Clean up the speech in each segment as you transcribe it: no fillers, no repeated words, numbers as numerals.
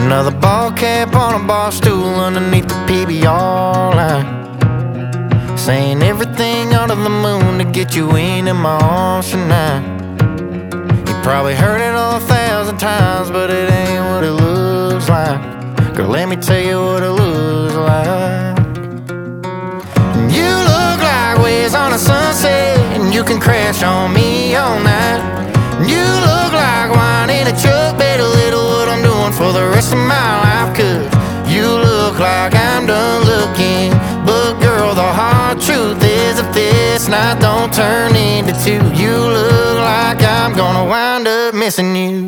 Another ball cap on a bar stool underneath the PBR line, saying everything under the moon to get you into my arms tonight. You probably heard it 1,000 times, but it ain't what it looks like. Girl, let me tell you what it looks like. You look like waves on a sunset, and you can crash on me all night. You look like wine in a truck, better little what I'm doing for the rest of my life. Cause you look like I'm done looking, but girl, the hard truth is if this night don't turn into two, you look like I'm gonna wind up missing you.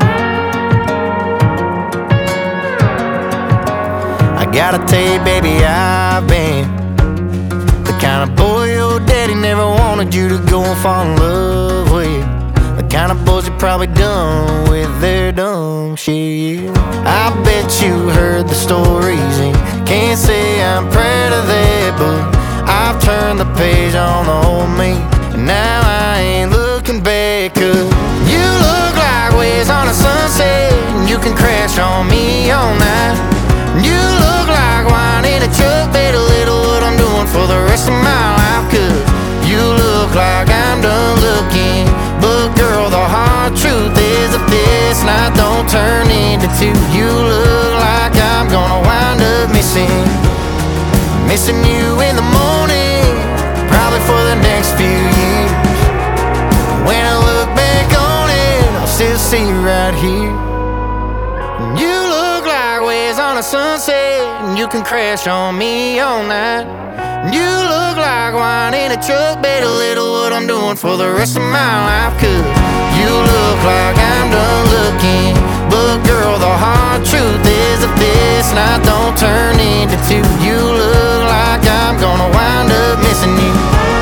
I gotta tell you, baby, I've been the kind of boy your daddy never wanted you to go and fall in love with. The kind of boys you probably done with their dumb shit. I bet you heard the stories and can't say I'm proud of that, but I've turned the page on the old me, and now I ain't looking back. Cause you look like waves on a sunset, and you can crash on me all night. You look like wine in a truck, better little what I'm doing for the rest of my life. Cause you look like I'm done looking, but girl, the hard truth is if this night don't turn into two, you look like I'm gonna wind up missing you in the morning, probably for the next few years. When I look back on it, I'll still see you right here. You look like waves on a sunset, and you can crash on me all night. You look like wine in a truck, better little what I'm doing for the rest of my life. Cause you look like I'm done looking, but girl, the hard truth is if this night don't turn into two, you look like I'm gonna wind up missing you.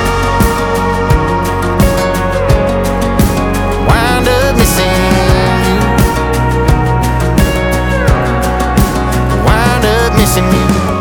Wind up missing you. Wind up missing you.